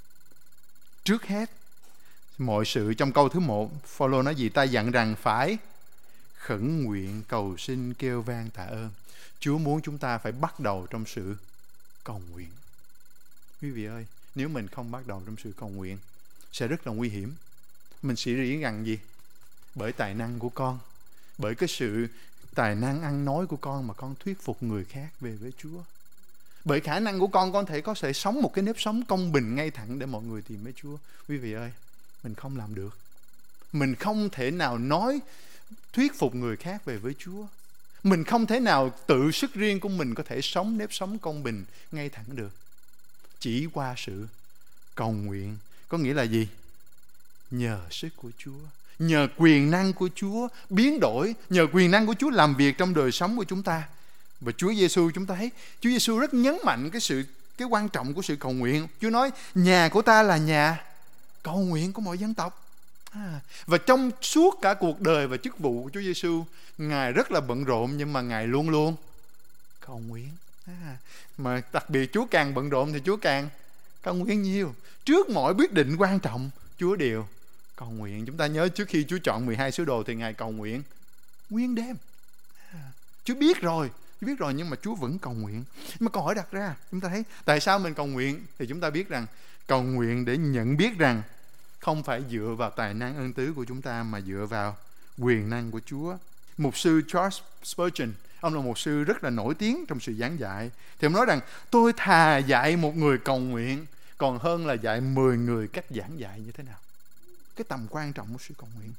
Trước hết, mọi sự trong câu thứ một, Phaolô nói gì? Ta dặn rằng phải khẩn nguyện, cầu xin, kêu van, tạ ơn. Chúa muốn chúng ta phải bắt đầu trong sự cầu nguyện. Quý vị ơi, nếu mình không bắt đầu trong sự cầu nguyện sẽ rất là nguy hiểm. Mình sẽ nghĩ rằng gì? Bởi tài năng của con, bởi cái sự tài năng ăn nói của con mà con thuyết phục người khác về với Chúa. Bởi khả năng của con, con thể có thể sống một cái nếp sống công bình ngay thẳng để mọi người tìm đến Chúa. Quý vị ơi, mình không làm được. Mình không thể nào nói thuyết phục người khác về với Chúa. Mình không thể nào tự sức riêng của mình có thể sống nếp sống công bình ngay thẳng được. Chỉ qua sự cầu nguyện. Có nghĩa là gì? Nhờ sức của Chúa, nhờ quyền năng của Chúa biến đổi, nhờ quyền năng của Chúa làm việc trong đời sống của chúng ta. Và Chúa Giêsu, chúng ta thấy Chúa Giêsu rất nhấn mạnh cái sự cái quan trọng của sự cầu nguyện. Chúa nói nhà của ta là nhà cầu nguyện của mọi dân tộc. À, và trong suốt cả cuộc đời và chức vụ của Chúa Giêsu, Ngài rất là bận rộn, nhưng mà Ngài luôn luôn cầu nguyện. À, mà đặc biệt Chúa càng bận rộn thì Chúa càng cầu nguyện nhiều. Trước mọi quyết định quan trọng, Chúa đều cầu nguyện. Chúng ta nhớ trước khi Chúa chọn mười hai sứ đồ thì Ngài cầu nguyện nguyên đêm. À, Chúa biết rồi, Chúa biết rồi nhưng mà Chúa vẫn cầu nguyện. Mà câu hỏi đặt ra, chúng ta thấy tại sao mình cầu nguyện? Thì chúng ta biết rằng cầu nguyện để nhận biết rằng không phải dựa vào tài năng ân tứ của chúng ta, mà dựa vào quyền năng của Chúa. Mục sư Charles Spurgeon, ông là một sư rất là nổi tiếng trong sự giảng dạy, thì ông nói rằng tôi thà dạy một người cầu nguyện còn hơn là dạy mười người cách giảng dạy như thế nào. Cái tầm quan trọng của sự cầu nguyện.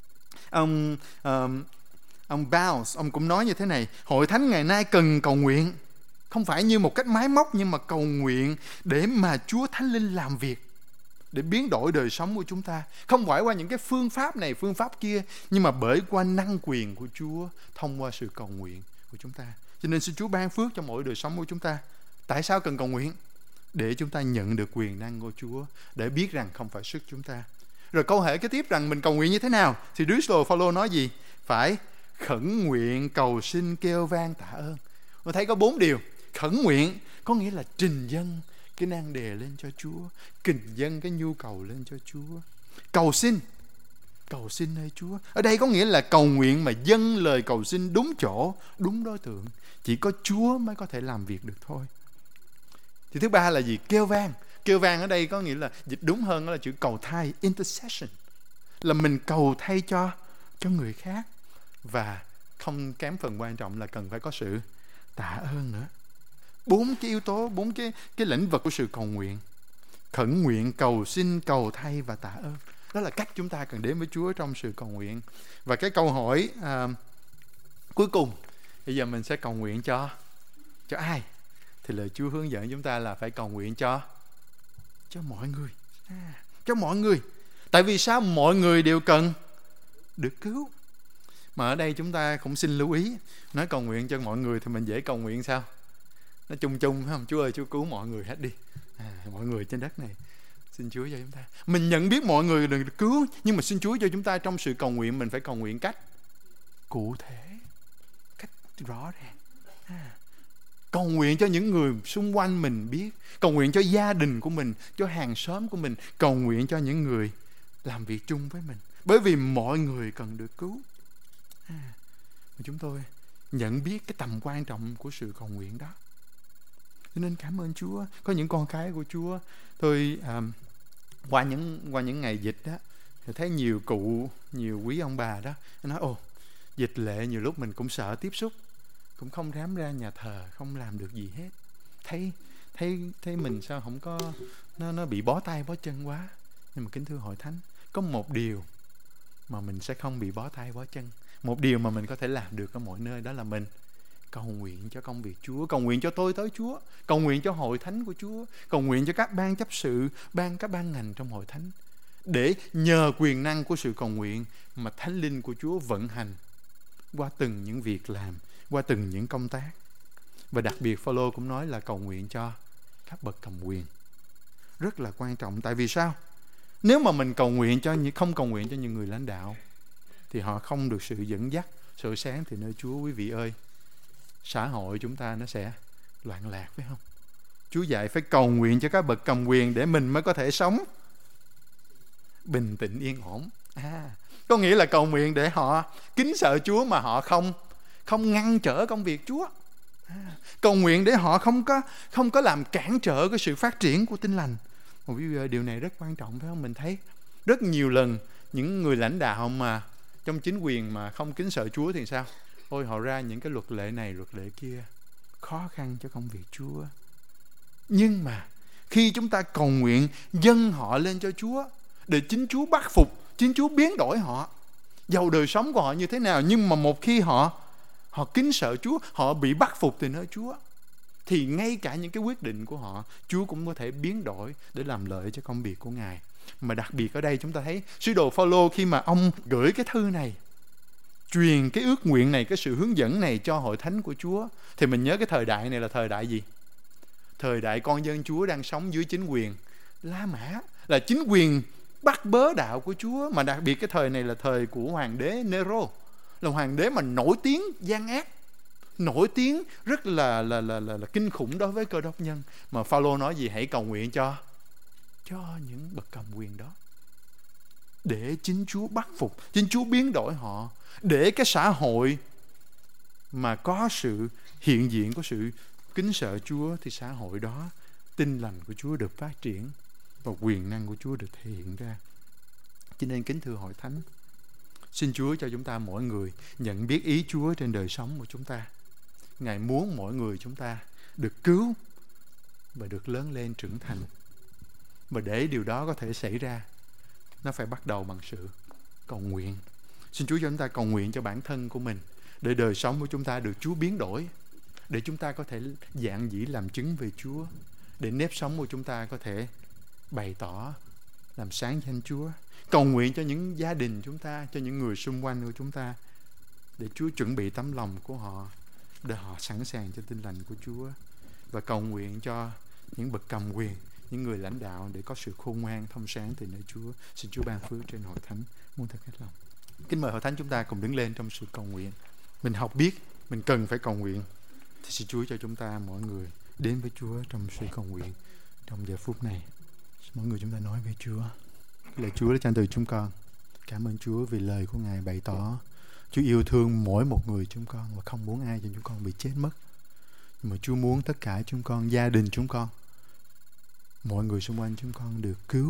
Ông um, ông Bounce, ông cũng nói như thế này: hội thánh ngày nay cần cầu nguyện, không phải như một cách máy móc, nhưng mà cầu nguyện để mà Chúa Thánh Linh làm việc, để biến đổi đời sống của chúng ta. Không phải qua những cái phương pháp này, phương pháp kia, nhưng mà bởi qua năng quyền của Chúa thông qua sự cầu nguyện của chúng ta. Cho nên xin Chúa ban phước cho mỗi đời sống của chúng ta. Tại sao cần cầu nguyện? Để chúng ta nhận được quyền năng của Chúa, để biết rằng không phải sức chúng ta. Rồi câu hỏi kế tiếp rằng mình cầu nguyện như thế nào? Thì Đức Giêsu Phaolô nói gì? Phải khẩn nguyện, cầu xin, kêu van, tạ ơn. Tôi thấy có bốn điều. Khẩn nguyện có nghĩa là trình dâng cái nan đề lên cho Chúa, trình dâng cái nhu cầu lên cho Chúa. Cầu xin, cầu xin nơi Chúa. Ở đây có nghĩa là cầu nguyện mà dâng lời cầu xin đúng chỗ, đúng đối tượng. Chỉ có Chúa mới có thể làm việc được thôi. Thì thứ ba là gì? Kêu van. Kêu van ở đây có nghĩa là, dịch đúng hơn đó là chữ cầu thay, intercession. Là mình cầu thay cho cho người khác. Và không kém phần quan trọng là cần phải có sự tạ ơn nữa. Bốn cái yếu tố, bốn cái, cái lĩnh vực của sự cầu nguyện: khẩn nguyện, cầu xin, cầu thay và tạ ơn. Đó là cách chúng ta cần đến với Chúa trong sự cầu nguyện. Và cái câu hỏi à, cuối cùng, bây giờ mình sẽ cầu nguyện cho cho ai? Thì lời Chúa hướng dẫn chúng ta là phải cầu nguyện cho cho mọi người. À, cho mọi người. Tại vì sao? Mọi người đều cần được cứu. Mà ở đây chúng ta cũng xin lưu ý, nói cầu nguyện cho mọi người thì mình dễ cầu nguyện sao? Nó chung chung phải không? Chúa ơi, Chúa cứu mọi người hết đi. À, mọi người trên đất này, xin Chúa cho chúng ta. Mình nhận biết mọi người được cứu, nhưng mà xin Chúa cho chúng ta trong sự cầu nguyện mình phải cầu nguyện cách cụ thể, cách rõ ràng. À, cầu nguyện cho những người xung quanh mình biết, cầu nguyện cho gia đình của mình, cho hàng xóm của mình, cầu nguyện cho những người làm việc chung với mình. Bởi vì mọi người cần được cứu. À, chúng tôi nhận biết cái tầm quan trọng của sự cầu nguyện đó. Cho nên cảm ơn Chúa. Có những con cái của Chúa, tôi à, qua những qua những ngày dịch đó, thì thấy nhiều cụ, nhiều quý ông bà đó nói: ồ, dịch lệ nhiều lúc mình cũng sợ tiếp xúc, cũng không dám ra nhà thờ, không làm được gì hết. Thấy thấy thấy mình sao không có, nó nó bị bó tay bó chân quá. Nhưng mà kính thưa hội thánh, có một điều mà mình sẽ không bị bó tay bó chân. Một điều mà mình có thể làm được ở mọi nơi đó là mình cầu nguyện cho công việc Chúa, cầu nguyện cho tôi tới Chúa, cầu nguyện cho hội thánh của Chúa, cầu nguyện cho các ban chấp sự, ban các ban ngành trong hội thánh, để nhờ quyền năng của sự cầu nguyện mà Thánh Linh của Chúa vận hành qua từng những việc làm, qua từng những công tác. Và đặc biệt Phaolô cũng nói là cầu nguyện cho các bậc cầm quyền. Rất là quan trọng. Tại vì sao? Nếu mà mình cầu nguyện cho không cầu nguyện cho những người lãnh đạo thì họ không được sự dẫn dắt, sự sáng từ nơi Chúa. Quý vị ơi, xã hội chúng ta nó sẽ loạn lạc, phải không? Chúa dạy phải cầu nguyện cho các bậc cầm quyền để mình mới có thể sống bình tĩnh yên ổn. À, có nghĩa là cầu nguyện để họ kính sợ Chúa mà họ không không ngăn trở công việc Chúa. À, cầu nguyện để họ không có không có làm cản trở cái sự phát triển của Tin Lành. Một điều này rất quan trọng, phải không? Mình thấy rất nhiều lần những người lãnh đạo mà trong chính quyền mà không kính sợ Chúa thì sao? Ôi, họ ra những cái luật lệ này, luật lệ kia, khó khăn cho công việc Chúa. Nhưng mà khi chúng ta cầu nguyện dâng họ lên cho Chúa, để chính Chúa bắt phục, chính Chúa biến đổi họ, dầu đời sống của họ như thế nào, nhưng mà một khi họ họ kính sợ Chúa, họ bị bắt phục từ nơi Chúa, thì ngay cả những cái quyết định của họ, Chúa cũng có thể biến đổi để làm lợi cho công việc của Ngài. Mà đặc biệt ở đây chúng ta thấy sứ đồ Phaolô khi mà ông gửi cái thư này, truyền cái ước nguyện này, cái sự hướng dẫn này cho hội thánh của Chúa, thì mình nhớ cái thời đại này là thời đại gì? Thời đại con dân Chúa đang sống dưới chính quyền La Mã, là chính quyền bắt bớ đạo của Chúa. Mà đặc biệt cái thời này là thời của hoàng đế Nero, là hoàng đế mà nổi tiếng gian ác, nổi tiếng rất là là, là, là, là kinh khủng đối với Cơ Đốc nhân. Mà Phaolô nói gì? Hãy cầu nguyện cho cho những bậc cầm quyền đó, để chính Chúa bắt phục, chính Chúa biến đổi họ, để cái xã hội mà có sự hiện diện của sự kính sợ Chúa, thì xã hội đó Tin Lành của Chúa được phát triển và quyền năng của Chúa được thể hiện ra. Cho nên kính thưa hội thánh, xin Chúa cho chúng ta mỗi người nhận biết ý Chúa trên đời sống của chúng ta. Ngài muốn mỗi người chúng ta được cứu và được lớn lên trưởng thành. Và để điều đó có thể xảy ra, nó phải bắt đầu bằng sự cầu nguyện. Xin Chúa cho chúng ta cầu nguyện cho bản thân của mình, để đời sống của chúng ta được Chúa biến đổi, để chúng ta có thể dạng dĩ làm chứng về Chúa, để nếp sống của chúng ta có thể bày tỏ làm sáng danh Chúa. Cầu nguyện cho những gia đình chúng ta, cho những người xung quanh của chúng ta, để Chúa chuẩn bị tấm lòng của họ, để họ sẵn sàng cho Tin Lành của Chúa. Và cầu nguyện cho những bậc cầm quyền, những người lãnh đạo, để có sự khôn ngoan thông sáng từ nơi Chúa. Xin Chúa ban phước trên hội thánh muôn thật hết lòng. Kính mời hội thánh chúng ta cùng đứng lên trong sự cầu nguyện. Mình học biết mình cần phải cầu nguyện, thì xin Chúa cho chúng ta mỗi người đến với Chúa trong sự cầu nguyện trong giờ phút này. Mỗi người chúng ta nói với Chúa. Lời Chúa đã trao từ chúng con. Cảm ơn Chúa vì lời của Ngài bày tỏ Chúa yêu thương mỗi một người chúng con và không muốn ai cho chúng con bị chết mất. Nhưng mà Chúa muốn tất cả chúng con, gia đình chúng con, mọi người xung quanh chúng con được cứu,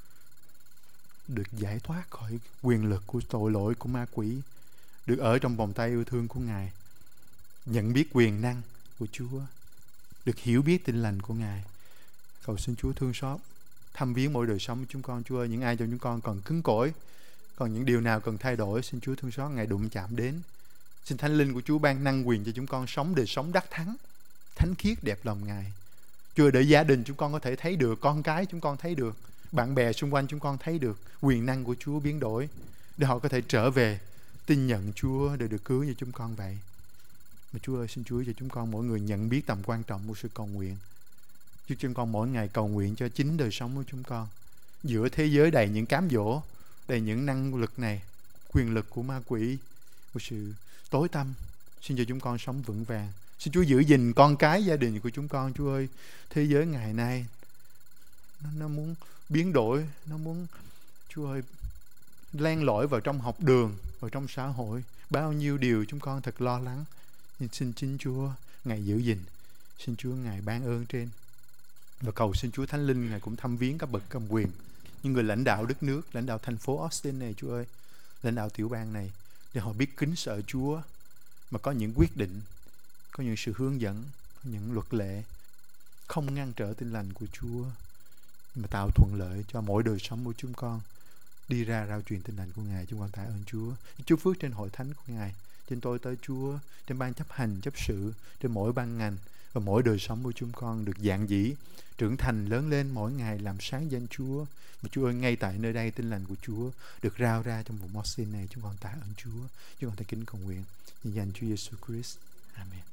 được giải thoát khỏi quyền lực của tội lỗi của ma quỷ, được ở trong vòng tay yêu thương của Ngài, nhận biết quyền năng của Chúa, được hiểu biết Tin Lành của Ngài. Cầu xin Chúa thương xót, thăm viếng mỗi đời sống của chúng con. Chúa ơi, những ai trong chúng con còn cứng cỏi, còn những điều nào cần thay đổi, xin Chúa thương xót, Ngài đụng chạm đến. Xin Thánh Linh của Chúa ban năng quyền cho chúng con sống đời sống đắc thắng, thánh khiết đẹp lòng Ngài. Chúa, để gia đình chúng con có thể thấy được, con cái chúng con thấy được, bạn bè xung quanh chúng con thấy được quyền năng của Chúa biến đổi, để họ có thể trở về tin nhận Chúa để được cứu như chúng con vậy. Mà Chúa ơi, xin Chúa cho chúng con mỗi người nhận biết tầm quan trọng của sự cầu nguyện. Chúa, chúng con mỗi ngày cầu nguyện cho chính đời sống của chúng con, giữa thế giới đầy những cám dỗ, đầy những năng lực này, quyền lực của ma quỷ, của sự tối tăm. Xin cho chúng con sống vững vàng. Xin Chúa giữ gìn con cái, gia đình của chúng con. Chúa ơi, thế giới ngày nay nó, nó muốn biến đổi, nó muốn, Chúa ơi, len lỏi vào trong học đường, vào trong xã hội. Bao nhiêu điều chúng con thật lo lắng. Nhưng xin chính Chúa Ngài giữ gìn. Xin Chúa Ngài ban ơn trên. Và cầu xin Chúa Thánh Linh Ngài cũng thăm viếng các bậc cầm quyền, những người lãnh đạo đất nước, lãnh đạo thành phố Austin này, Chúa ơi, lãnh đạo tiểu bang này, để họ biết kính sợ Chúa, mà có những quyết định, có những sự hướng dẫn, có những luật lệ không ngăn trở Tin Lành của Chúa, mà tạo thuận lợi cho mỗi đời sống của chúng con. đi ra rao truyền tin lành của Ngài. Chúng con tạ ơn Chúa. Chúc phước trên hội thánh của Ngài, trên tôi tới Chúa, trên ban chấp hành, chấp sự, trên mỗi ban ngành và mỗi đời sống của chúng con được dạng dĩ, trưởng thành, lớn lên mỗi ngày, làm sáng danh Chúa. Mà Chúa ơi, ngay tại nơi đây tin lành của Chúa được rao ra trong vùng Mosin này. Chúng con tạ ơn Chúa. Chúng con thành kính cầu nguyện nhân danh Chúa Giêsu Christ. Amen.